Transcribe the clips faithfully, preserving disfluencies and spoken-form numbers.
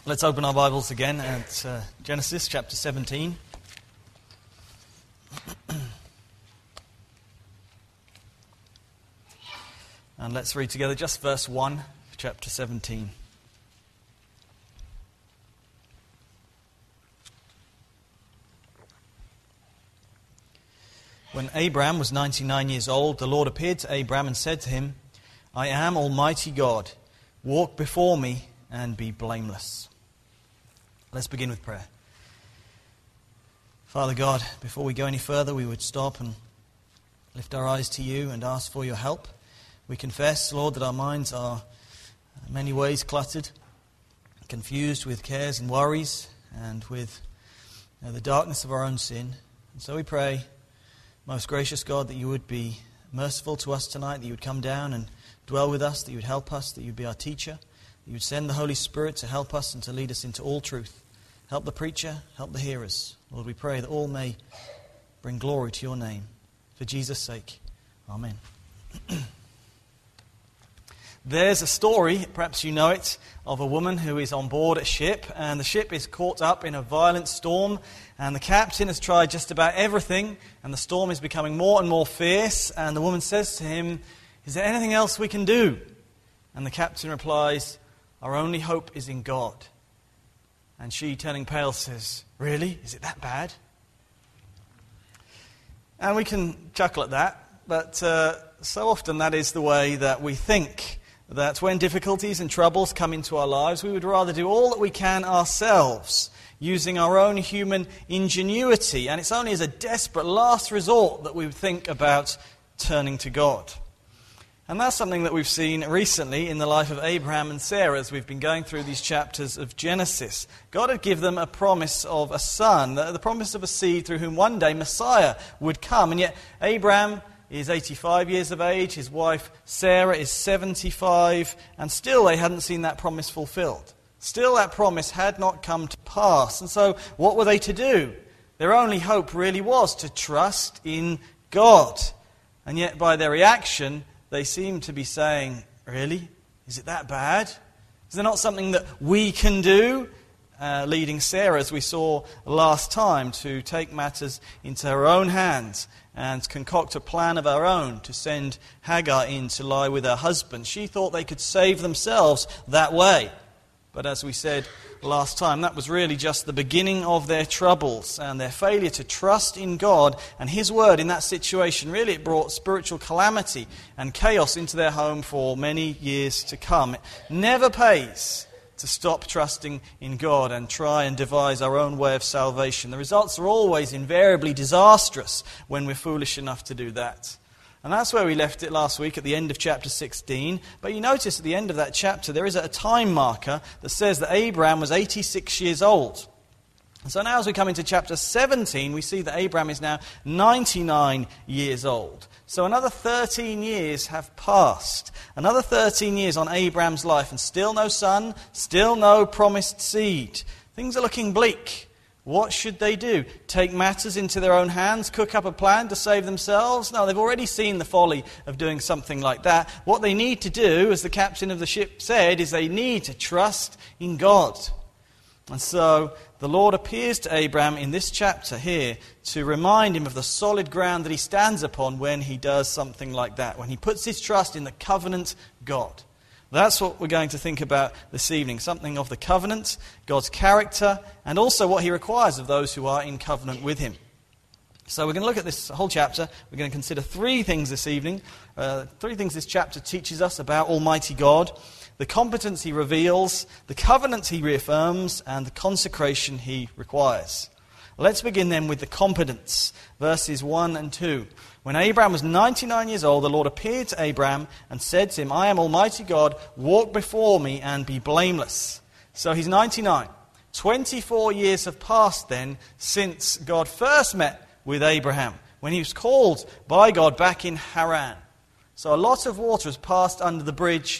Let's open our Bibles again at uh, Genesis chapter seventeen. And let's read together just verse one of chapter seventeen. When Abram was ninety-nine years old, the Lord appeared to Abram and said to him, I am Almighty God. Walk before me and be blameless. Let's begin with prayer. Father God, before we go any further, we would stop and lift our eyes to you and ask for your help. We confess, Lord, that our minds are in many ways cluttered, confused with cares and worries, and with you know, the darkness of our own sin. And so we pray, most gracious God, that you would be merciful to us tonight, that you would come down and dwell with us, that you would help us, that you would be our teacher, that you would send the Holy Spirit to help us and to lead us into all truth. Help the preacher, help the hearers. Lord, we pray that all may bring glory to your name. For Jesus' sake, amen. There's a story, perhaps you know it, of a woman who is on board a ship, and the ship is caught up in a violent storm, and the captain has tried just about everything, and the storm is becoming more and more fierce, and the woman says to him, is there anything else we can do? And the captain replies, our only hope is in God. And she, turning pale, says, really? Is it that bad? And we can chuckle at that, but uh, so often that is the way that we think. That when difficulties and troubles come into our lives, we would rather do all that we can ourselves, using our own human ingenuity. And it's only as a desperate last resort that we would think about turning to God. And that's something that we've seen recently in the life of Abraham and Sarah as we've been going through these chapters of Genesis. God had given them a promise of a son, the promise of a seed through whom one day Messiah would come. And yet Abraham is eighty-five years of age, his wife Sarah is seventy-five, and still they hadn't seen that promise fulfilled. Still that promise had not come to pass. And so what were they to do? Their only hope really was to trust in God. And yet by their reaction, they seem to be saying, really? Is it that bad? Is there not something that we can do? Uh, leading Sarah, as we saw last time, to take matters into her own hands and concoct a plan of her own to send Hagar in to lie with her husband. She thought they could save themselves that way. But as we said last time, that was really just the beginning of their troubles and their failure to trust in God and His Word in that situation. Really, it brought spiritual calamity and chaos into their home for many years to come. It never pays to stop trusting in God and try and devise our own way of salvation. The results are always invariably disastrous when we're foolish enough to do that. And that's where we left it last week at the end of chapter sixteen. But you notice at the end of that chapter there is a time marker that says that Abraham was eighty-six years old. And so now as we come into chapter seventeen, we see that Abraham is now ninety-nine years old. So another thirteen years have passed. Another thirteen years on Abraham's life, and still no son, still no promised seed. Things are looking bleak. What should they do? Take matters into their own hands, cook up a plan to save themselves? No, they've already seen the folly of doing something like that. What they need to do, as the captain of the ship said, is they need to trust in God. And so the Lord appears to Abraham in this chapter here to remind him of the solid ground that he stands upon when he does something like that, when he puts his trust in the covenant God. That's what we're going to think about this evening, something of the covenant, God's character, and also what He requires of those who are in covenant with Him. So we're going to look at this whole chapter. We're going to consider three things this evening, uh, three things this chapter teaches us about Almighty God: the competence He reveals, the covenant He reaffirms, and the consecration He requires. Let's begin then with the competence, verses one and two. When Abraham was ninety-nine years old, the Lord appeared to Abraham and said to him, I am Almighty God, walk before me and be blameless. So he's ninety-nine. twenty-four years have passed then since God first met with Abraham, when he was called by God back in Haran. So a lot of water has passed under the bridge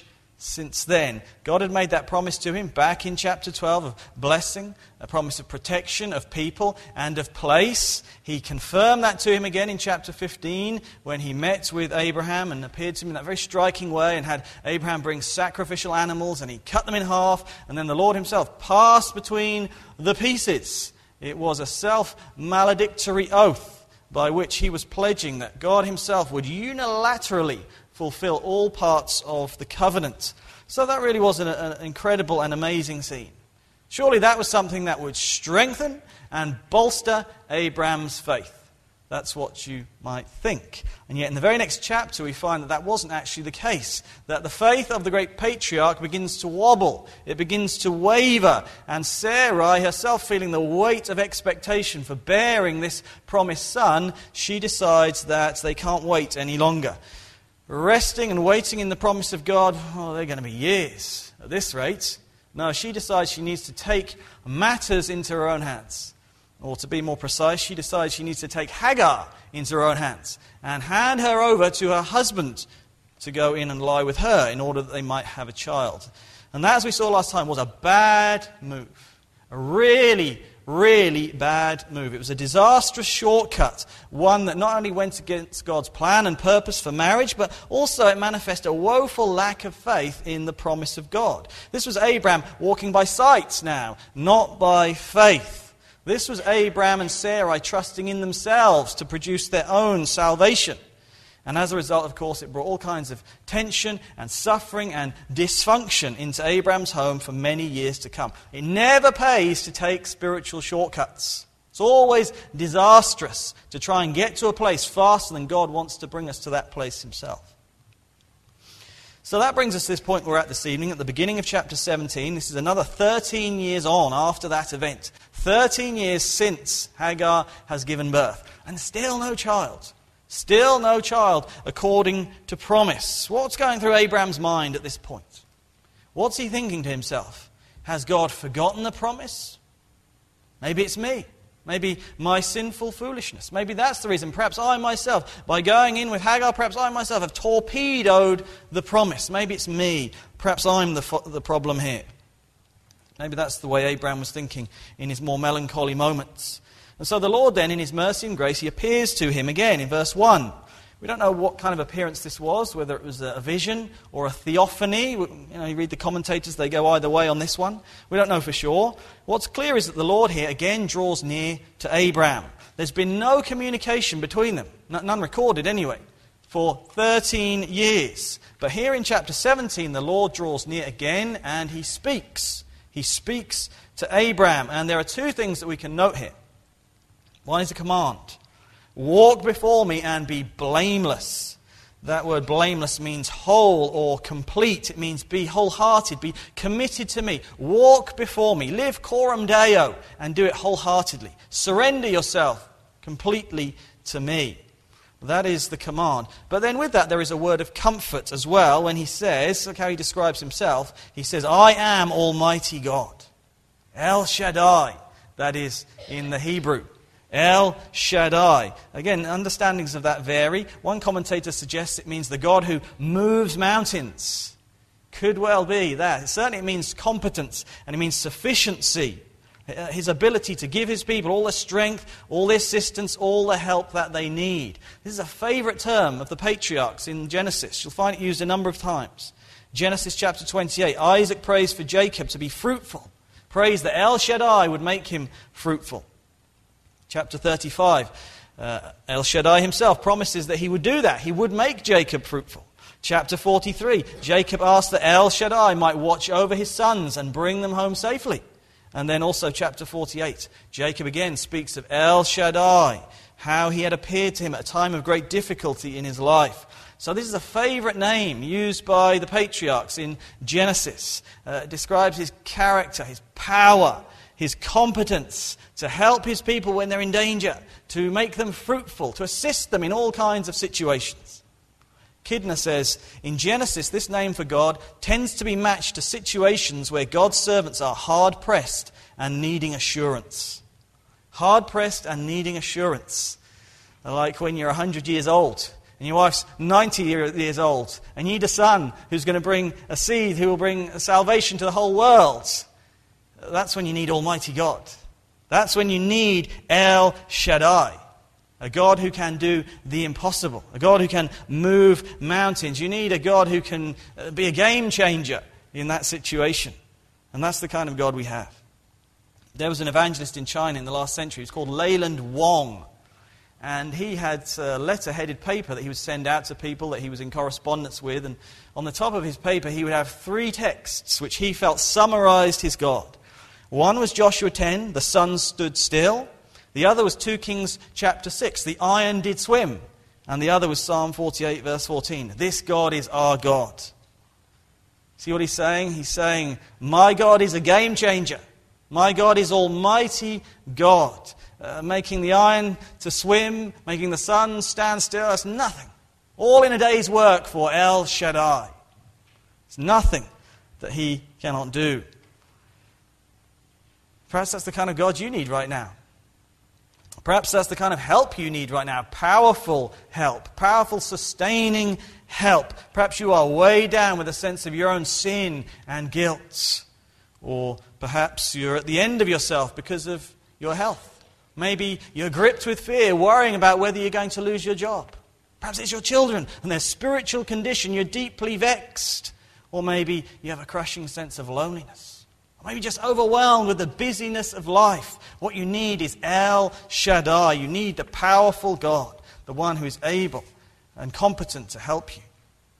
since then. God had made that promise to him back in chapter twelve of blessing, a promise of protection of people and of place. He confirmed that to him again in chapter fifteen when he met with Abraham and appeared to him in that very striking way and had Abraham bring sacrificial animals and he cut them in half, and then the Lord himself passed between the pieces. It was a self-maledictory oath by which he was pledging that God himself would unilaterally fulfill all parts of the covenant. So that really was an, an incredible and amazing scene. Surely that was something that would strengthen and bolster Abraham's faith. That's what you might think. And yet in the very next chapter we find that that wasn't actually the case. That the faith of the great patriarch begins to wobble. It begins to waver. And Sarai, herself feeling the weight of expectation for bearing this promised son, she decides that they can't wait any longer. Resting and waiting in the promise of God, oh, they're going to be years at this rate. No, she decides she needs to take matters into her own hands. Or to be more precise, she decides she needs to take Hagar into her own hands and hand her over to her husband to go in and lie with her in order that they might have a child. And that, as we saw last time, was a bad move. A really, really bad move. It was a disastrous shortcut, one that not only went against God's plan and purpose for marriage, but also it manifested a woeful lack of faith in the promise of God. This was Abraham walking by sight now, not by faith. This was Abraham and Sarai trusting in themselves to produce their own salvation. And as a result, of course, it brought all kinds of tension and suffering and dysfunction into Abraham's home for many years to come. It never pays to take spiritual shortcuts. It's always disastrous to try and get to a place faster than God wants to bring us to that place himself. So that brings us to this point we're at this evening, at the beginning of chapter seventeen. This is another thirteen years on after that event. thirteen years since Hagar has given birth. And still no child. Still no child according to promise. What's going through Abraham's mind at this point? What's he thinking to himself? Has God forgotten the promise? Maybe it's me. Maybe my sinful foolishness. Maybe that's the reason. Perhaps I myself, by going in with Hagar, perhaps I myself have torpedoed the promise. Maybe it's me. Perhaps I'm the, fo- the problem here. Maybe that's the way Abraham was thinking in his more melancholy moments. And so the Lord then, in his mercy and grace, he appears to him again in verse one. We don't know what kind of appearance this was, whether it was a vision or a theophany. You know, you read the commentators, they go either way on this one. We don't know for sure. What's clear is that the Lord here again draws near to Abraham. There's been no communication between them, none recorded anyway, for thirteen years. But here in chapter seventeen, the Lord draws near again and he speaks. He speaks to Abraham. And there are two things that we can note here. One is a command. Walk before me and be blameless. That word blameless means whole or complete. It means be wholehearted, be committed to me. Walk before me. Live coram Deo and do it wholeheartedly. Surrender yourself completely to me. That is the command. But then with that there is a word of comfort as well when he says, look how he describes himself. He says, I am Almighty God. El Shaddai, that is in the Hebrew. El Shaddai. Again, understandings of that vary. One commentator suggests it means the God who moves mountains. Could well be that. Certainly it means competence and it means sufficiency. His ability to give his people all the strength, all the assistance, all the help that they need. This is a favourite term of the patriarchs in Genesis. You'll find it used a number of times. Genesis chapter twenty-eight. Isaac prays for Jacob to be fruitful. Prays that El Shaddai would make him fruitful. Chapter thirty-five, uh, El Shaddai himself promises that he would do that. He would make Jacob fruitful. Chapter forty-three, Jacob asked that El Shaddai might watch over his sons and bring them home safely. And then also chapter forty-eight, Jacob again speaks of El Shaddai, how he had appeared to him at a time of great difficulty in his life. So this is a favourite name used by the patriarchs in Genesis. Uh, it describes his character, his power, his competence to help his people when they're in danger, to make them fruitful, to assist them in all kinds of situations. Kidner says, in Genesis, this name for God tends to be matched to situations where God's servants are hard-pressed and needing assurance. Hard-pressed and needing assurance. Like when you're one hundred years old and your wife's ninety years old, and you need a son who's going to bring a seed who will bring salvation to the whole world, that's when you need Almighty God. That's when you need El Shaddai, a God who can do the impossible, a God who can move mountains. You need a God who can be a game changer in that situation. And that's the kind of God we have. There was an evangelist in China in the last century. He's called Leyland Wong. And he had a letter-headed paper that he would send out to people that he was in correspondence with. And on the top of his paper, he would have three texts which he felt summarized his God. One was Joshua ten, the sun stood still. The other was two Kings chapter six, the iron did swim. And the other was Psalm forty-eight, verse fourteen. This God is our God. See what he's saying? He's saying, my God is a game changer. My God is Almighty God. Uh, making the iron to swim, making the sun stand still, that's nothing. All in a day's work for El Shaddai. It's nothing that he cannot do. Perhaps that's the kind of God you need right now. Perhaps that's the kind of help you need right now. Powerful help. Powerful, sustaining help. Perhaps you are way down with a sense of your own sin and guilt. Or perhaps you're at the end of yourself because of your health. Maybe you're gripped with fear, worrying about whether you're going to lose your job. Perhaps it's your children and their spiritual condition. You're deeply vexed. Or maybe you have a crushing sense of loneliness. Or maybe just overwhelmed with the busyness of life. What you need is El Shaddai. You need the powerful God, the one who is able and competent to help you.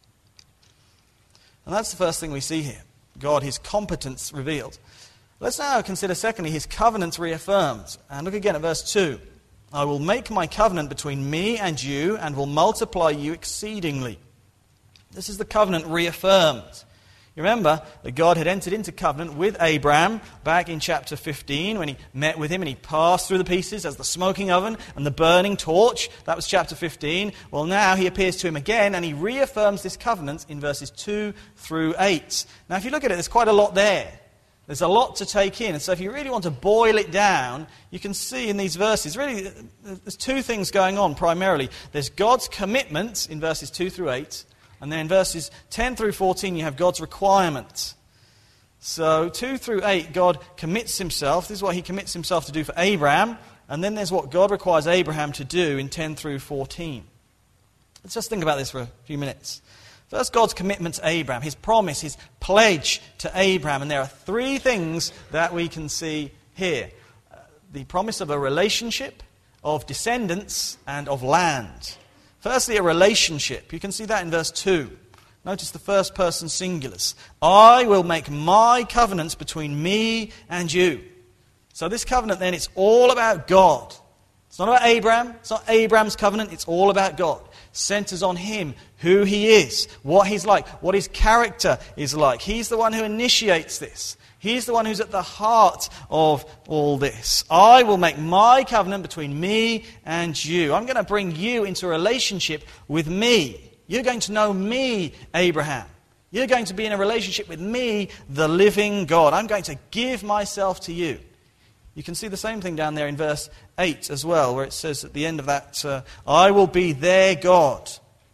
And that's the first thing we see here. God, his competence revealed. Let's now consider, secondly, his covenant reaffirmed. And look again at verse two. I will make my covenant between me and you, and will multiply you exceedingly. This is the covenant reaffirmed. You remember that God had entered into covenant with Abraham back in chapter fifteen when he met with him and he passed through the pieces as the smoking oven and the burning torch. That was chapter fifteen. Well, now he appears to him again and he reaffirms this covenant in verses two through eight. Now, if you look at it, there's quite a lot there. There's a lot to take in. And so if you really want to boil it down, you can see in these verses, really, there's two things going on primarily. There's God's commitment in verses two through eight. And then in verses ten through fourteen, you have God's requirement. So two through eight, God commits himself. This is what he commits himself to do for Abraham. And then there's what God requires Abraham to do in ten through fourteen. Let's just think about this for a few minutes. First, God's commitment to Abraham, his promise, his pledge to Abraham. And there are three things that we can see here. Uh, the promise of a relationship, of descendants, and of land. Firstly, a relationship. You can see that in verse two. Notice the first person singulars. I will make my covenants between me and you. So this covenant then, it's all about God. It's not about Abraham. It's not Abraham's covenant. It's all about God. Centers on him, who he is, what he's like, what his character is like. He's the one who initiates this. He's the one who's at the heart of all this. I will make my covenant between me and you. I'm going to bring you into a relationship with me. You're going to know me, Abraham. You're going to be in a relationship with me, the living God. I'm going to give myself to you. You can see the same thing down there in verse eight as well, where it says at the end of that, uh, I will be their God.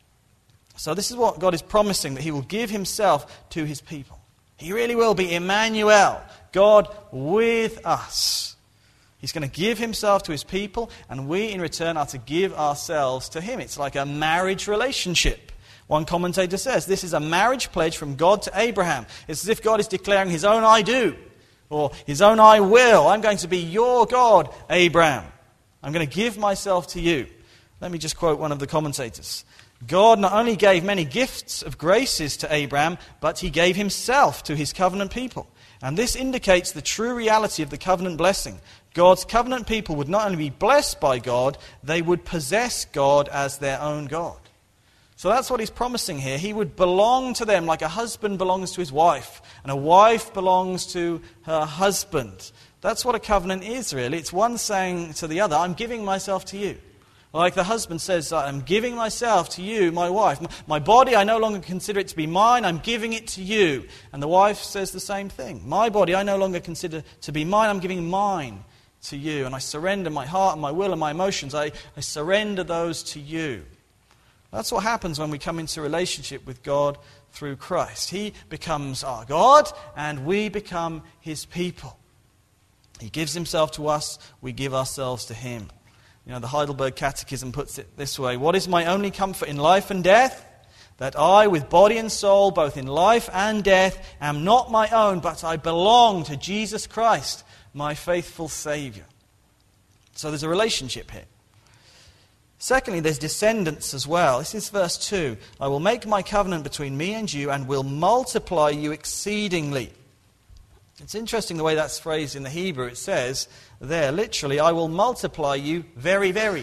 So this is what God is promising, that he will give himself to his people. He really will be Emmanuel, God with us. He's going to give himself to his people, and we in return are to give ourselves to him. It's like a marriage relationship. One commentator says, this is a marriage pledge from God to Abraham. It's as if God is declaring his own I do. Or his own I will. I'm going to be your God, Abraham. I'm going to give myself to you. Let me just quote one of the commentators. God not only gave many gifts of graces to Abraham, but he gave himself to his covenant people. And this indicates the true reality of the covenant blessing. God's covenant people would not only be blessed by God, they would possess God as their own God. So that's what he's promising here. He would belong to them like a husband belongs to his wife, and a wife belongs to her husband. That's what a covenant is, really. It's one saying to the other, I'm giving myself to you. Like the husband says, I'm giving myself to you, my wife. My body, I no longer consider it to be mine, I'm giving it to you. And the wife says the same thing. My body, I no longer consider to be mine, I'm giving mine to you. And I surrender my heart and my will and my emotions. I, I surrender those to you. That's what happens when we come into relationship with God through Christ. He becomes our God, and we become his people. He gives himself to us, we give ourselves to him. You know, the Heidelberg Catechism puts it this way: what is my only comfort in life and death? That I, with body and soul, both in life and death, am not my own, but I belong to Jesus Christ, my faithful Saviour. So there's a relationship here. Secondly, there's descendants as well. This is verse two. I will make my covenant between me and you and will multiply you exceedingly. It's interesting the way that's phrased in the Hebrew. It says there, literally, I will multiply you very, very.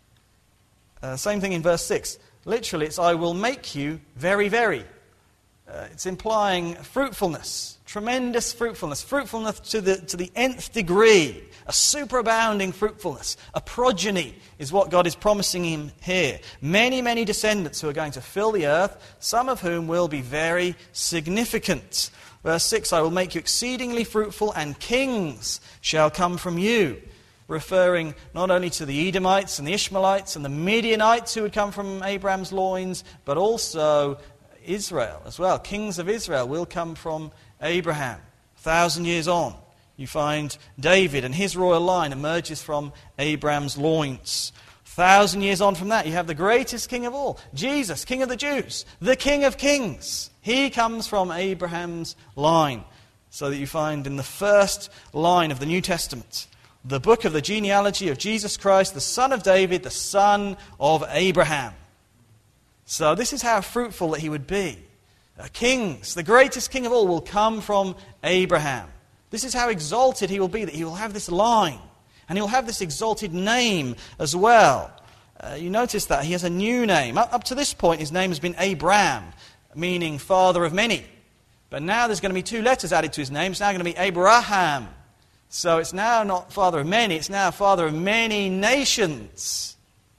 Uh, same thing in verse six. Literally, it's I will make you very, very. Uh, it's implying fruitfulness, tremendous fruitfulness, fruitfulness to the, to the nth degree, a superabounding fruitfulness, a progeny is what God is promising him here. Many, many descendants who are going to fill the earth, some of whom will be very significant. Verse six, I will make you exceedingly fruitful, and kings shall come from you. Referring not only to the Edomites and the Ishmaelites and the Midianites who would come from Abraham's loins, but also Israel as well. Kings of Israel will come from Abraham. A thousand years on, you find David and his royal line emerges from Abraham's loins. A thousand years on from that, you have the greatest king of all, Jesus, King of the Jews, the King of Kings. He comes from Abraham's line. So that you find in the first line of the New Testament, the book of the genealogy of Jesus Christ, the son of David, the son of Abraham. So this is how fruitful that he would be. Uh, kings, the greatest king of all, will come from Abraham. This is how exalted he will be, that he will have this line. And he will have this exalted name as well. Uh, you notice that he has a new name. Up, up to this point, his name has been Abram, meaning father of many. But now there's going to be two letters added to his name. It's now going to be Abraham. So it's now not father of many, it's now father of many nations.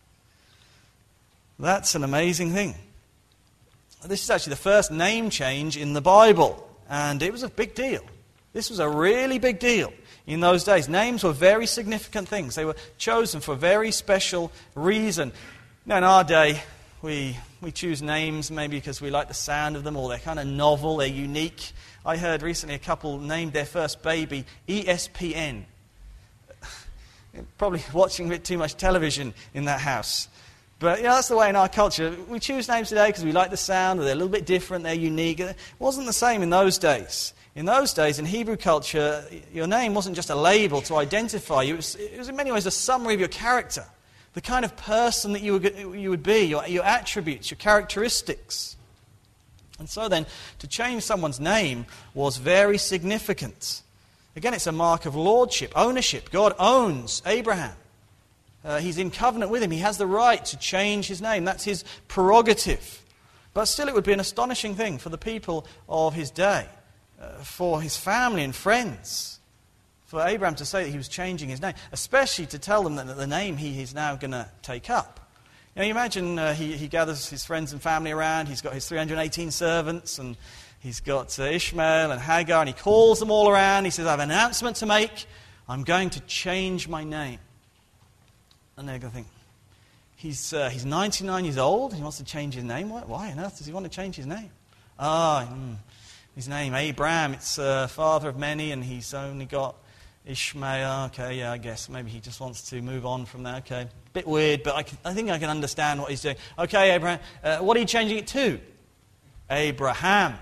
That's an amazing thing. This is actually the first name change in the Bible, and it was a big deal. This was a really big deal in those days. Names were very significant things. They were chosen for a very special reason. Now, in our day, we we choose names maybe because we like the sound of them, or they're kind of novel, they're unique. I heard recently a couple named their first baby E S P N. Probably watching a bit too much television in that house. But you know, that's the way in our culture. We choose names today because we like the sound, or they're a little bit different, they're unique. It wasn't the same in those days. In those days, in Hebrew culture, your name wasn't just a label to identify you. It was, it was in many ways a summary of your character, the kind of person that you would, you would be, your, your attributes, your characteristics. And so then, to change someone's name was very significant. Again, it's a mark of lordship, ownership. God owns Abraham. Uh, he's in covenant with him. He has the right to change his name. That's his prerogative. But still, it would be an astonishing thing for the people of his day, uh, for his family and friends, for Abraham to say that he was changing his name, especially to tell them that the name he is now going to take up. You know, you imagine uh, he, he gathers his friends and family around. He's got his three hundred eighteen servants, and he's got uh, Ishmael and Hagar, and he calls them all around. He says, I have an announcement to make. I'm going to change my name. And they're going to think, he's, uh, he's ninety-nine years old. He wants to change his name. Why, why on earth does he want to change his name? Ah, mm, his name, Abram. It's uh, father of many, and he's only got Ishmael. Okay, yeah, I guess maybe he just wants to move on from that. Okay, bit weird, but I, can, I think I can understand what he's doing. Okay, Abraham, uh, what are you changing it to? Abraham.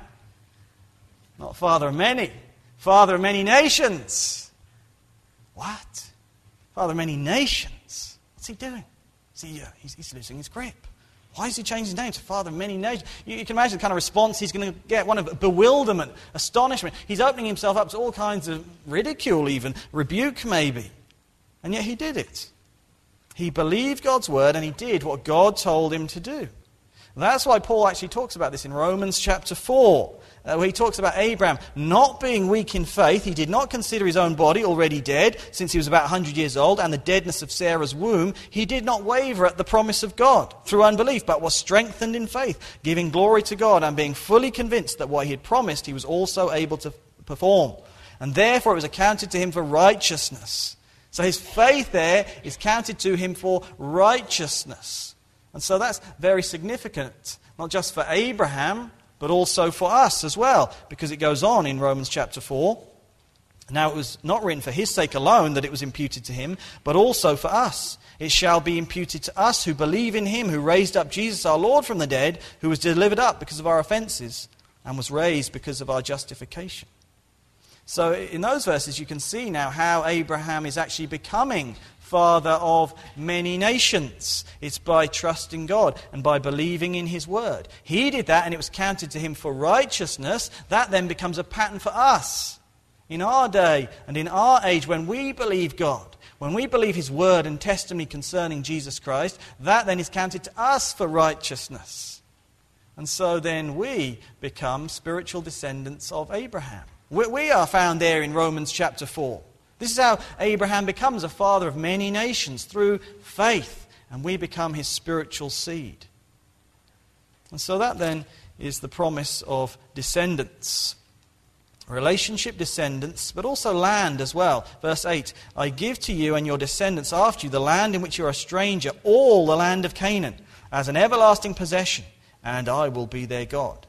Not father of many. Father of many nations. What? Father of many nations? What's he doing? Is he, uh, he's, he's losing his grip. Why is he changing his name to Father of many nations? You, you can imagine the kind of response he's going to get, one of bewilderment, astonishment. He's opening himself up to all kinds of ridicule even, rebuke maybe. And yet he did it. He believed God's word and he did what God told him to do. And that's why Paul actually talks about this in Romans chapter four, uh, where he talks about Abraham not being weak in faith. He did not consider his own body already dead, since he was about one hundred years old, and the deadness of Sarah's womb. He did not waver at the promise of God through unbelief, but was strengthened in faith, giving glory to God, and being fully convinced that what he had promised he was also able to perform. And therefore it was accounted to him for righteousness. So his faith there is counted to him for righteousness. And so that's very significant, not just for Abraham, but also for us as well, because it goes on in Romans chapter four. Now it was not written for his sake alone that it was imputed to him, but also for us. It shall be imputed to us who believe in him who raised up Jesus our Lord from the dead, who was delivered up because of our offences and was raised because of our justification. So in those verses you can see now how Abraham is actually becoming father of many nations. It's by trusting God and by believing in his word. He did that and it was counted to him for righteousness. That then becomes a pattern for us in our day and in our age when we believe God. When we believe his word and testimony concerning Jesus Christ, that then is counted to us for righteousness. And so then we become spiritual descendants of Abraham. We are found there in Romans chapter four. This is how Abraham becomes a father of many nations through faith, and we become his spiritual seed. And so that then is the promise of descendants. Relationship descendants, but also land as well. Verse eight, I give to you and your descendants after you the land in which you are a stranger, all the land of Canaan, as an everlasting possession, and I will be their God.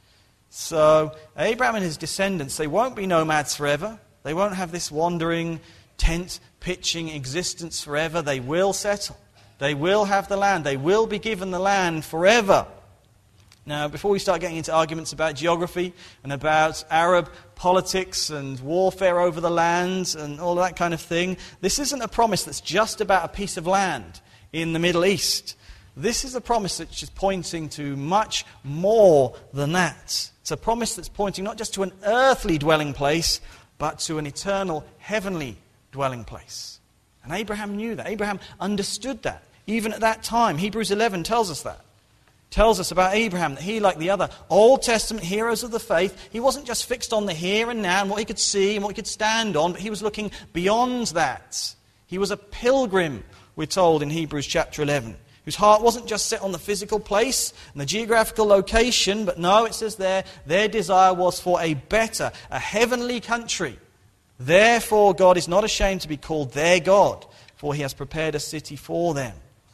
So Abraham and his descendants, they won't be nomads forever. They won't have this wandering, tent-pitching existence forever. They will settle. They will have the land. They will be given the land forever. Now, before we start getting into arguments about geography and about Arab politics and warfare over the land and all that kind of thing, this isn't a promise that's just about a piece of land in the Middle East. This is a promise that's just pointing to much more than that. It's a promise that's pointing not just to an earthly dwelling place, but to an eternal heavenly dwelling place. And Abraham knew that. Abraham understood that. Even at that time, Hebrews eleven tells us that. Tells us about Abraham, that he, like the other Old Testament heroes of the faith, he wasn't just fixed on the here and now and what he could see and what he could stand on, but he was looking beyond that. He was a pilgrim, we're told in Hebrews chapter eleven, whose heart wasn't just set on the physical place and the geographical location, but no, it says there, their desire was for a better, a heavenly country. Therefore God is not ashamed to be called their God, for he has prepared a city for them.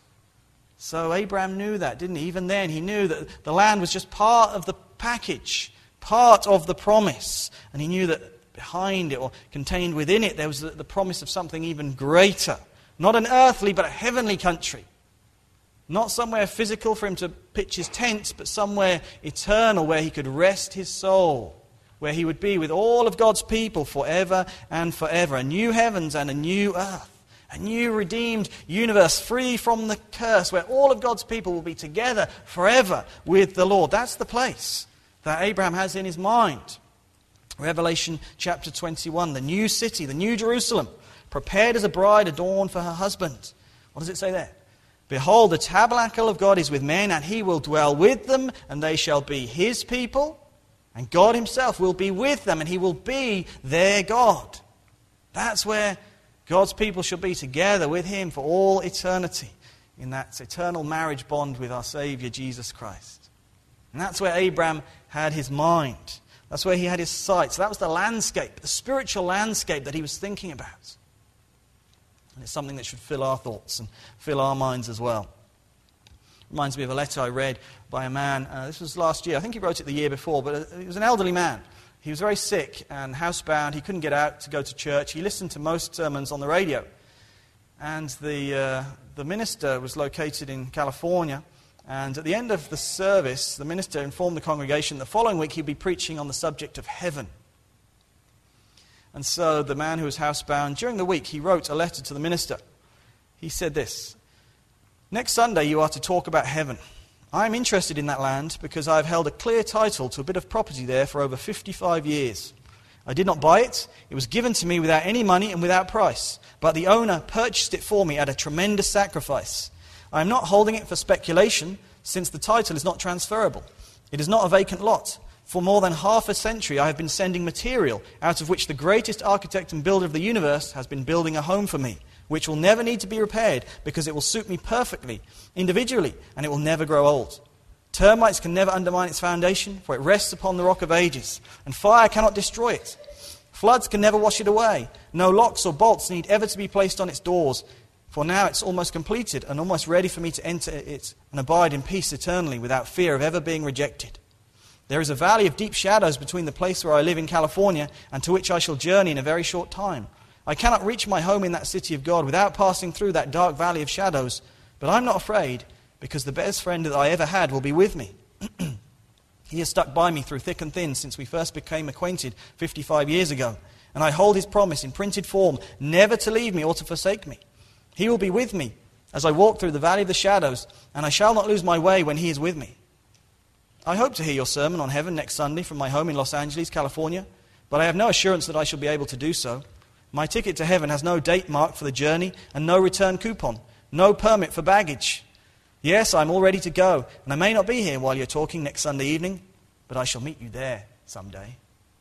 So Abraham knew that, didn't he? Even then, he knew that the land was just part of the package, part of the promise. And he knew that behind it, or contained within it, there was the, the promise of something even greater. Not an earthly, but a heavenly country. Not somewhere physical for him to pitch his tents, but somewhere eternal where he could rest his soul, where he would be with all of God's people forever and forever. A new heavens and a new earth. A new redeemed universe free from the curse, where all of God's people will be together forever with the Lord. That's the place that Abraham has in his mind. Revelation chapter twenty-one, the new city, the new Jerusalem, prepared as a bride adorned for her husband. What does it say there? Behold, the tabernacle of God is with men, and he will dwell with them, and they shall be his people, and God himself will be with them, and he will be their God. That's where God's people shall be together with him for all eternity, in that eternal marriage bond with our Saviour, Jesus Christ. And that's where Abraham had his mind. That's where he had his sights. That was the landscape, the spiritual landscape that he was thinking about. And it's something that should fill our thoughts and fill our minds as well. Reminds me of a letter I read by a man. Uh, this was last year. I think he wrote it the year before, but he was an elderly man. He was very sick and housebound. He couldn't get out to go to church. He listened to most sermons on the radio. And the, uh, the minister was located in California. And at the end of the service, the minister informed the congregation the following week he'd be preaching on the subject of heaven. And so the man who was housebound, during the week, he wrote a letter to the minister. He said this, next Sunday you are to talk about heaven. I am interested in that land because I have held a clear title to a bit of property there for over fifty-five years. I did not buy it. It was given to me without any money and without price. But the owner purchased it for me at a tremendous sacrifice. I am not holding it for speculation, since the title is not transferable. It is not a vacant lot. For more than half a century I have been sending material, out of which the greatest architect and builder of the universe has been building a home for me, which will never need to be repaired because it will suit me perfectly, individually, and it will never grow old. Termites can never undermine its foundation, for it rests upon the rock of ages, and fire cannot destroy it. Floods can never wash it away. No locks or bolts need ever to be placed on its doors, For now it's almost completed and almost ready for me to enter it and abide in peace eternally without fear of ever being rejected. There is a valley of deep shadows between the place where I live in California and to which I shall journey in a very short time. I cannot reach my home in that city of God without passing through that dark valley of shadows, but I'm not afraid because the best friend that I ever had will be with me. He has stuck by me through thick and thin since we first became acquainted fifty-five years ago, and I hold his promise in printed form, never to leave me or to forsake me. He will be with me as I walk through the valley of the shadows, and I shall not lose my way when he is with me. I hope to hear your sermon on heaven next Sunday from my home in Los Angeles, California, but I have no assurance that I shall be able to do so. My ticket to heaven has no date marked for the journey and no return coupon, no permit for baggage. Yes, I'm all ready to go, and I may not be here while you're talking next Sunday evening, but I shall meet you there someday.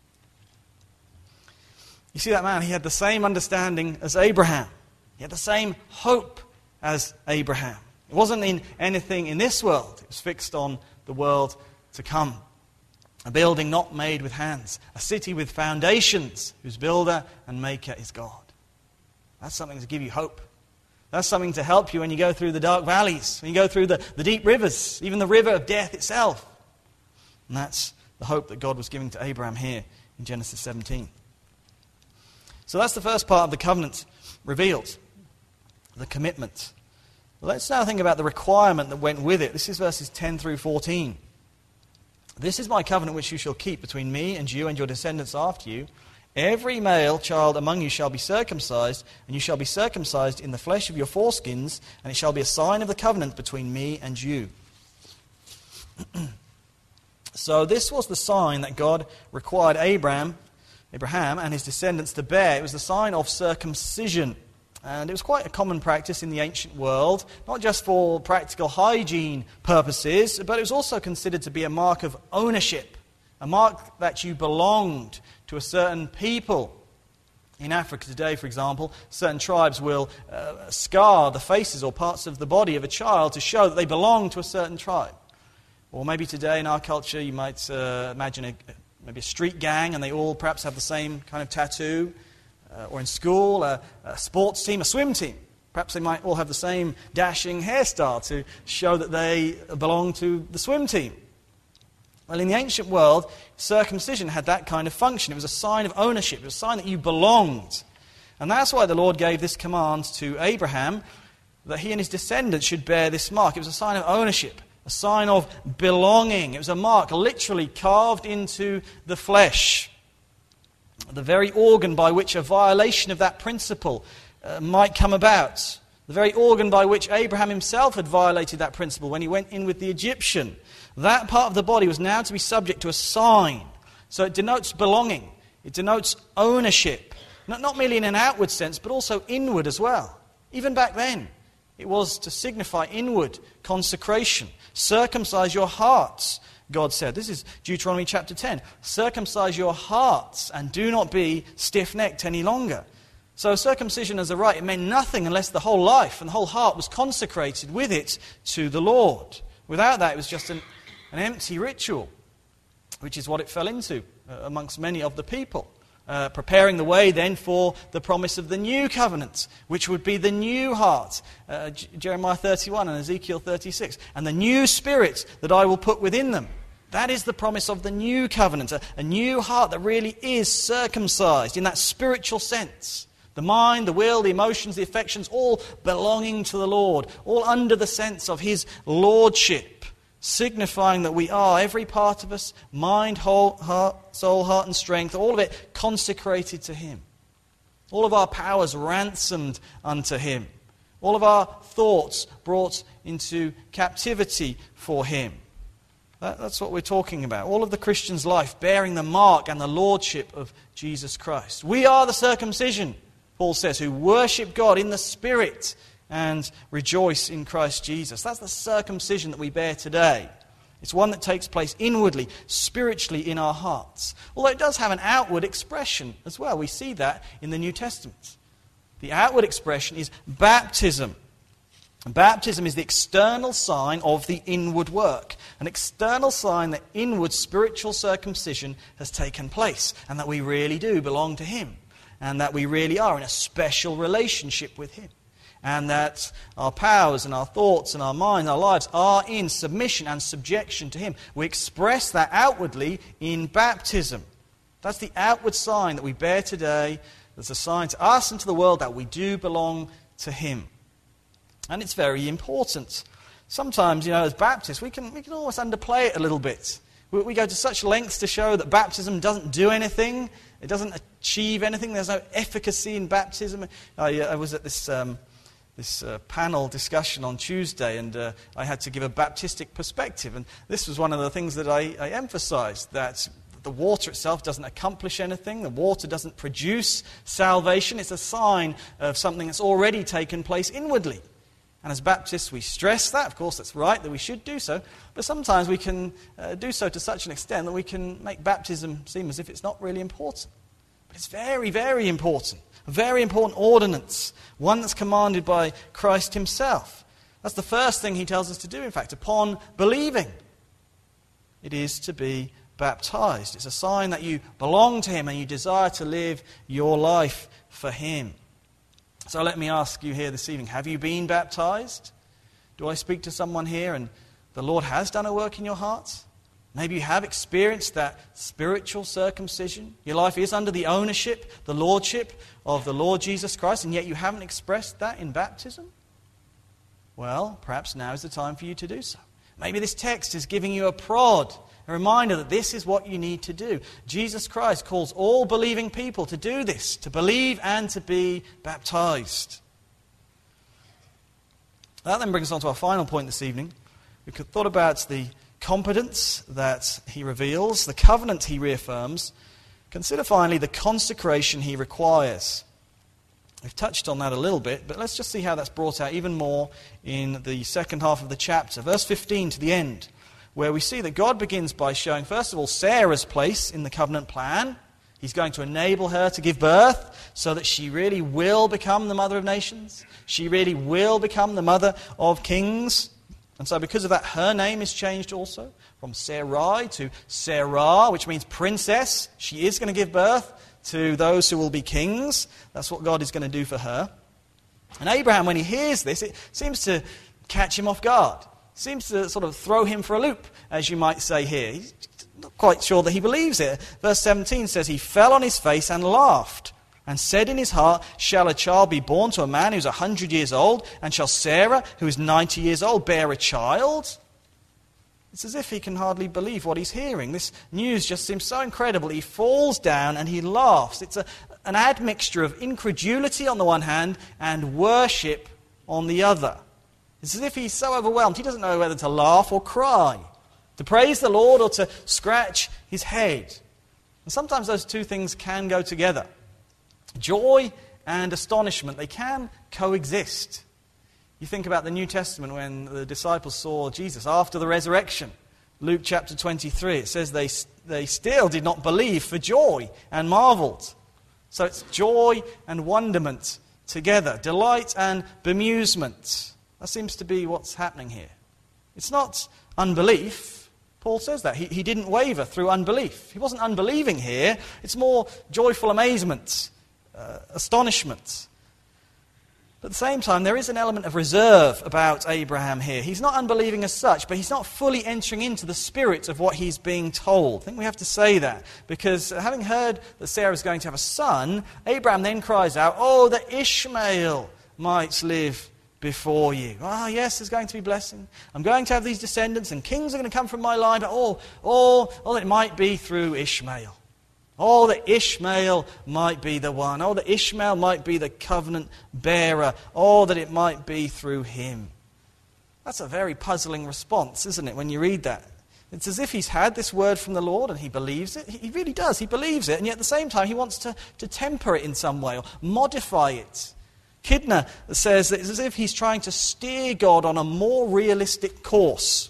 You see that man, he had the same understanding as Abraham. He had the same hope as Abraham. It wasn't in anything in this world. It was fixed on the world to come. A building not made with hands. A city with foundations, whose builder and maker is God. That's something to give you hope. That's something to help you when you go through the dark valleys, when you go through the, the deep rivers, even the river of death itself. And that's the hope that God was giving to Abraham here in Genesis seventeen. So that's the first part of the covenant revealed. The commitment. Let's now think about the requirement that went with it. This is verses ten through fourteen. This is my covenant which you shall keep between me and you and your descendants after you. Every male child among you shall be circumcised, and you shall be circumcised in the flesh of your foreskins, and it shall be a sign of the covenant between me and you. So this was the sign that God required Abraham, Abraham and his descendants to bear. It was the sign of circumcision. And it was quite a common practice in the ancient world, not just for practical hygiene purposes, but it was also considered to be a mark of ownership, a mark that you belonged to a certain people. In Africa today, for example, certain tribes will uh, scar the faces or parts of the body of a child to show that they belong to a certain tribe. Or maybe today in our culture you might uh, imagine a, maybe a street gang and they all perhaps have the same kind of tattoo. Uh, or in school, a, a sports team, a swim team. Perhaps they might all have the same dashing hairstyle to show that they belong to the swim team. Well, in the ancient world, circumcision had that kind of function. It was a sign of ownership. It was a sign that you belonged. And that's why the Lord gave this command to Abraham, that he and his descendants should bear this mark. It was a sign of ownership, a sign of belonging. It was a mark literally carved into the flesh. The very organ by which a violation of that principle uh, might come about. The very organ by which Abraham himself had violated that principle when he went in with the Egyptian. That part of the body was now to be subject to a sign. So it denotes belonging. It denotes ownership. Not, not merely in an outward sense, but also inward as well. Even back then, it was to signify inward consecration. Circumcise your hearts, God said. This is Deuteronomy chapter ten. Circumcise your hearts and do not be stiff-necked any longer. So circumcision as a rite, it meant nothing unless the whole life and the whole heart was consecrated with it to the Lord. Without that, it was just an, an empty ritual, which is what it fell into uh, amongst many of the people. Uh, preparing the way then for the promise of the new covenant, which would be the new heart. Uh, J- Jeremiah thirty-one and Ezekiel thirty-six. And the new spirit that I will put within them. That is the promise of the new covenant. A, a new heart that really is circumcised in that spiritual sense. The mind, the will, the emotions, the affections, all belonging to the Lord. All under the sense of His lordship. Signifying that we are, every part of us, mind, whole, heart, soul, heart and strength, all of it consecrated to Him. All of our powers ransomed unto Him. All of our thoughts brought into captivity for Him. That, that's what we're talking about. All of the Christian's life bearing the mark and the lordship of Jesus Christ. We are the circumcision, Paul says, who worship God in the Spirit and rejoice in Christ Jesus. That's the circumcision that we bear today. It's one that takes place inwardly, spiritually in our hearts. Although it does have an outward expression as well. We see that in the New Testament. The outward expression is baptism. Baptism is the external sign of the inward work. An external sign that inward spiritual circumcision has taken place and that we really do belong to Him and that we really are in a special relationship with Him. and that our powers and our thoughts and our minds, our lives are in submission and subjection to Him. We express that outwardly in baptism. That's the outward sign that we bear today. That's a sign to us and to the world that we do belong to Him. And it's very important. Sometimes, you know, as Baptists, we can, we can almost underplay it a little bit. We, we go to such lengths to show that baptism doesn't do anything. It doesn't achieve anything. There's no efficacy in baptism. I, I was at this... Um, this uh, panel discussion on Tuesday, and uh, I had to give a Baptistic perspective. And this was one of the things that I, I emphasized, that the water itself doesn't accomplish anything. The water doesn't produce salvation. It's a sign of something that's already taken place inwardly. And as Baptists, we stress that. Of course, that's right, that we should do so. But sometimes we can uh, do so to such an extent that we can make baptism seem as if it's not really important. But it's very, very important. A very important ordinance, one that's commanded by Christ Himself. That's the first thing He tells us to do, in fact, upon believing. It is to be baptized. It's a sign that you belong to Him and you desire to live your life for Him. So let me ask you here this evening, have you been baptized? Do I speak to someone here and the Lord has done a work in your hearts? Maybe you have experienced that spiritual circumcision. Your life is under the ownership, the lordship of the Lord Jesus Christ, and yet you haven't expressed that in baptism. Well, perhaps now is the time for you to do so. Maybe this text is giving you a prod, a reminder that this is what you need to do. Jesus Christ calls all believing people to do this, to believe and to be baptized. That then brings us on to our final point this evening. We could thought about the competence that He reveals, the covenant He reaffirms. Consider finally the consecration He requires. We've touched on that a little bit, but let's just see how that's brought out even more in the second half of the chapter. Verse fifteen to the end, where we see that God begins by showing, first of all, Sarah's place in the covenant plan. He's going to enable her to give birth so that she really will become the mother of nations. She really will become the mother of kings. And so because of that, her name is changed also from Sarai to Sarah, which means princess. She is going to give birth to those who will be kings. That's what God is going to do for her. And Abraham, when he hears this, it seems to catch him off guard. Seems to sort of throw him for a loop, as you might say here. He's not quite sure that he believes it. Verse seventeen says, he fell on his face and laughed, and said in his heart, shall a child be born to a man who's a hundred years old? And shall Sarah, who is ninety years old, bear a child? It's as if he can hardly believe what he's hearing. This news just seems so incredible. He falls down and he laughs. It's a, an admixture of incredulity on the one hand and worship on the other. It's as if he's so overwhelmed, he doesn't know whether to laugh or cry, to praise the Lord or to scratch his head. And sometimes those two things can go together. Joy and astonishment, they can coexist. You think about the New Testament when the disciples saw Jesus after the resurrection. Luke chapter twenty-three, it says they, they still did not believe for joy and marveled. So it's joy and wonderment together, delight and bemusement. That seems to be what's happening here. It's not unbelief. Paul says that. He, he didn't waver through unbelief. He wasn't unbelieving here. It's more joyful amazement, uh, astonishment. But at the same time, there is an element of reserve about Abraham here. He's not unbelieving as such, but he's not fully entering into the spirit of what he's being told. I think we have to say that, because having heard that Sarah is going to have a son, Abraham then cries out, oh, that Ishmael might live before you. Ah, yes, there's going to be blessing. I'm going to have these descendants, and kings are going to come from my line, but all, all, all it might be through Ishmael. Oh, that Ishmael might be the one. Oh, that Ishmael might be the covenant bearer. Oh, that it might be through him. That's a very puzzling response, isn't it, when you read that? It's as if he's had this word from the Lord and he believes it. He really does. He believes it. And yet at the same time, he wants to, to temper it in some way or modify it. Kidner says that it's as if he's trying to steer God on a more realistic course.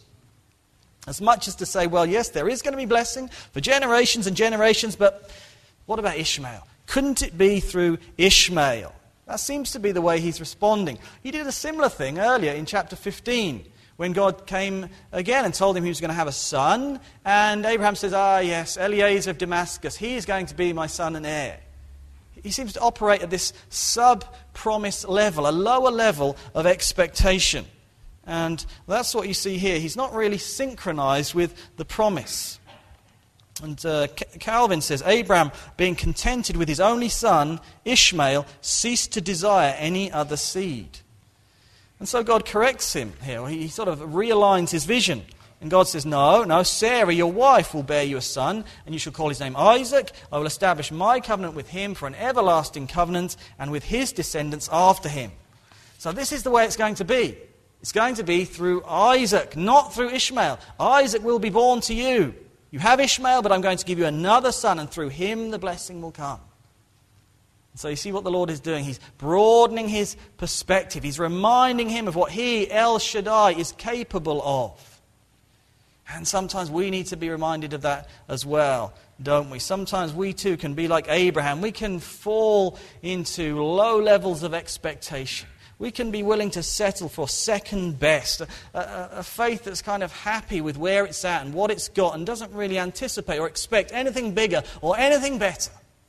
As much as to say, well, yes, there is going to be blessing for generations and generations, but what about Ishmael? Couldn't it be through Ishmael? That seems to be the way he's responding. He did a similar thing earlier in chapter fifteen, when God came again and told him he was going to have a son, and Abraham says, ah, yes, Eliezer of Damascus, he is going to be my son and heir. He seems to operate at this sub-promise level, a lower level of expectation. And that's what you see here. He's not really synchronized with the promise. And uh, Calvin says, Abraham, being contented with his only son, Ishmael, ceased to desire any other seed. And so God corrects him here. He sort of realigns his vision. And God says, no, no, Sarah, your wife, will bear you a son, and you shall call his name Isaac. I will establish my covenant with him for an everlasting covenant, and with his descendants after him. So this is the way it's going to be. It's going to be through Isaac, not through Ishmael. Isaac will be born to you. You have Ishmael, but I'm going to give you another son, and through him the blessing will come. So you see what the Lord is doing. He's broadening his perspective. He's reminding him of what he, El Shaddai, is capable of. And sometimes we need to be reminded of that as well, don't we? Sometimes we too can be like Abraham. We can fall into low levels of expectation. We can be willing to settle for second best, a, a, a faith that's kind of happy with where it's at and what it's got and doesn't really anticipate or expect anything bigger or anything better.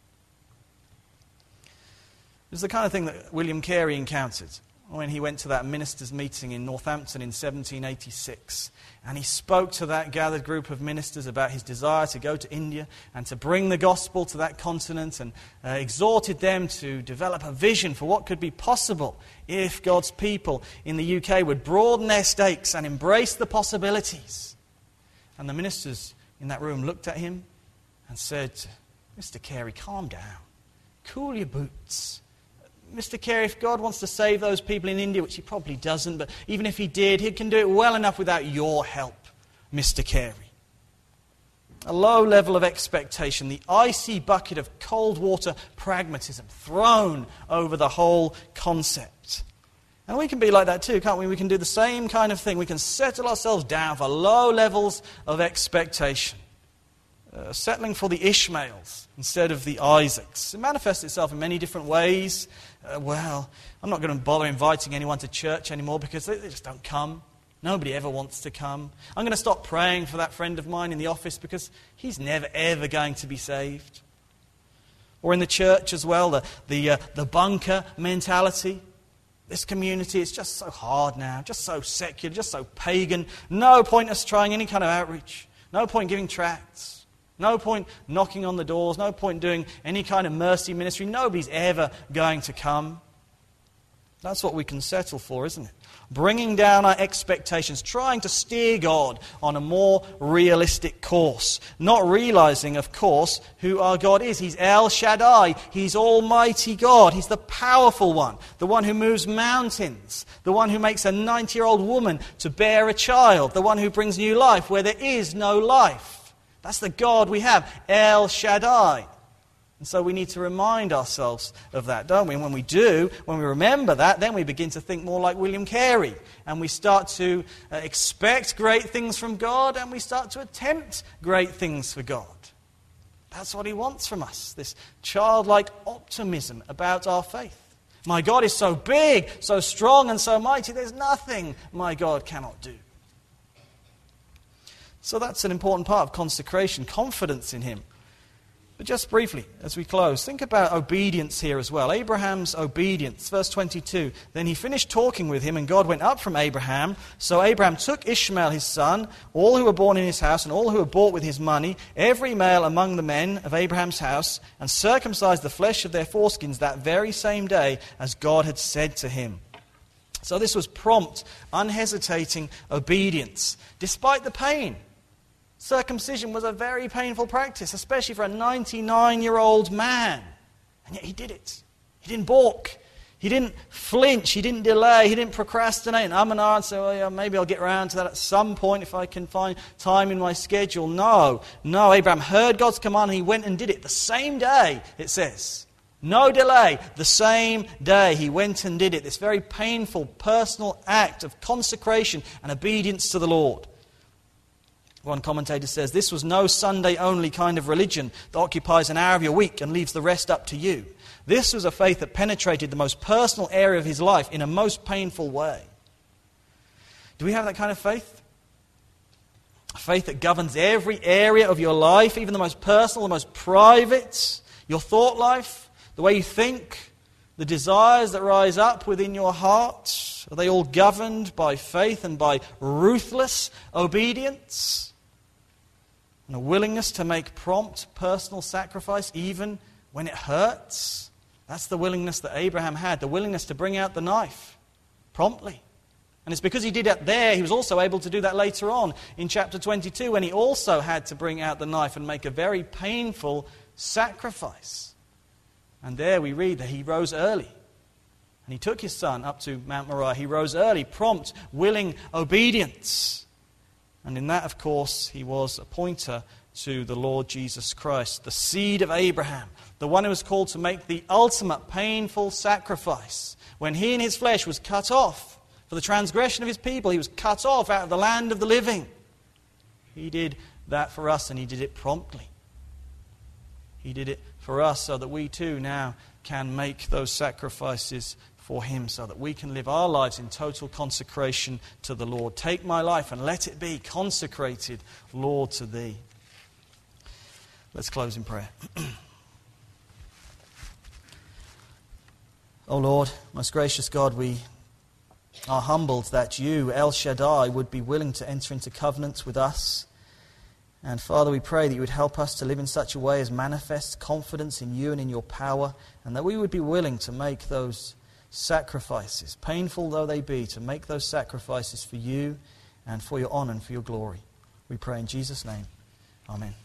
It's the kind of thing that William Carey encountered when he went to that ministers' meeting in Northampton in seventeen eighty-six. And he spoke to that gathered group of ministers about his desire to go to India and to bring the gospel to that continent, and uh, exhorted them to develop a vision for what could be possible if God's people in the U K would broaden their stakes and embrace the possibilities. And the ministers in that room looked at him and said, Mister Carey, calm down. Cool your boots. Mister Carey, if God wants to save those people in India, which he probably doesn't, but even if he did, he can do it well enough without your help, Mister Carey. A low level of expectation, the icy bucket of cold water pragmatism thrown over the whole concept. And we can be like that too, can't we? We can do the same kind of thing. We can settle ourselves down for low levels of expectation. Uh, settling for the Ishmaels instead of the Isaacs. It manifests itself in many different ways. Uh, well, I'm not going to bother inviting anyone to church anymore because they, they just don't come. Nobody ever wants to come. I'm going to stop praying for that friend of mine in the office because he's never ever going to be saved. Or in the church as well, the, the, uh, the bunker mentality. This community is just so hard now, just so secular, just so pagan. No point us trying any kind of outreach. No point giving tracts. No point knocking on the doors. No point doing any kind of mercy ministry. Nobody's ever going to come. That's what we can settle for, isn't it? Bringing down our expectations, trying to steer God on a more realistic course. Not realizing, of course, who our God is. He's El Shaddai. He's Almighty God. He's the powerful one. The one who moves mountains. The one who makes a ninety-year-old woman to bear a child. The one who brings new life where there is no life. That's the God we have, El Shaddai. And so we need to remind ourselves of that, don't we? And when we do, when we remember that, then we begin to think more like William Carey. And we start to uh, expect great things from God, and we start to attempt great things for God. That's what he wants from us, this childlike optimism about our faith. My God is so big, so strong, and so mighty, there's nothing my God cannot do. So that's an important part of consecration, confidence in him. But just briefly, as we close, think about obedience here as well. Abraham's obedience. Verse twenty-two, then he finished talking with him, and God went up from Abraham. So Abraham took Ishmael his son, all who were born in his house, and all who were bought with his money, every male among the men of Abraham's house, and circumcised the flesh of their foreskins that very same day, as God had said to him. So this was prompt, unhesitating obedience, despite the pain. Circumcision was a very painful practice, especially for a ninety-nine-year-old man. And yet he did it. He didn't balk. He didn't flinch. He didn't delay. He didn't procrastinate and um and ah and say, well, yeah, maybe I'll get around to that at some point if I can find time in my schedule. No. No, Abraham heard God's command and he went and did it the same day, it says. No delay. The same day he went and did it. This very painful personal act of consecration and obedience to the Lord. One commentator says, this was no Sunday-only kind of religion that occupies an hour of your week and leaves the rest up to you. This was a faith that penetrated the most personal area of his life in a most painful way. Do we have that kind of faith? A faith that governs every area of your life, even the most personal, the most private, your thought life, The way you think, the desires that rise up within your heart, are they all governed by faith and by ruthless obedience? And a willingness to make prompt personal sacrifice even when it hurts? That's the willingness that Abraham had, the willingness to bring out the knife promptly. And it's because he did that there, he was also able to do that later on in chapter twenty-two, when he also had to bring out the knife and make a very painful sacrifice. And there we read that he rose early. And he took his son up to Mount Moriah. He rose early, prompt, willing obedience. And in that, of course, he was a pointer to the Lord Jesus Christ, the seed of Abraham, the one who was called to make the ultimate painful sacrifice. When he in his flesh was cut off for the transgression of his people, he was cut off out of the land of the living. He did that for us, and he did it promptly. He did it for us so that we too now can make those sacrifices for him, so that we can live our lives in total consecration to the Lord. Take my life and let it be consecrated, Lord, to thee. Let's close in prayer. O Lord, most gracious God, we are humbled that you, El Shaddai, would be willing to enter into covenants with us. And Father, we pray that you would help us to live in such a way as manifests confidence in you and in your power, and that we would be willing to make those sacrifices, painful though they be, to make those sacrifices for you and for your honor and for your glory. We pray in Jesus' name. Amen.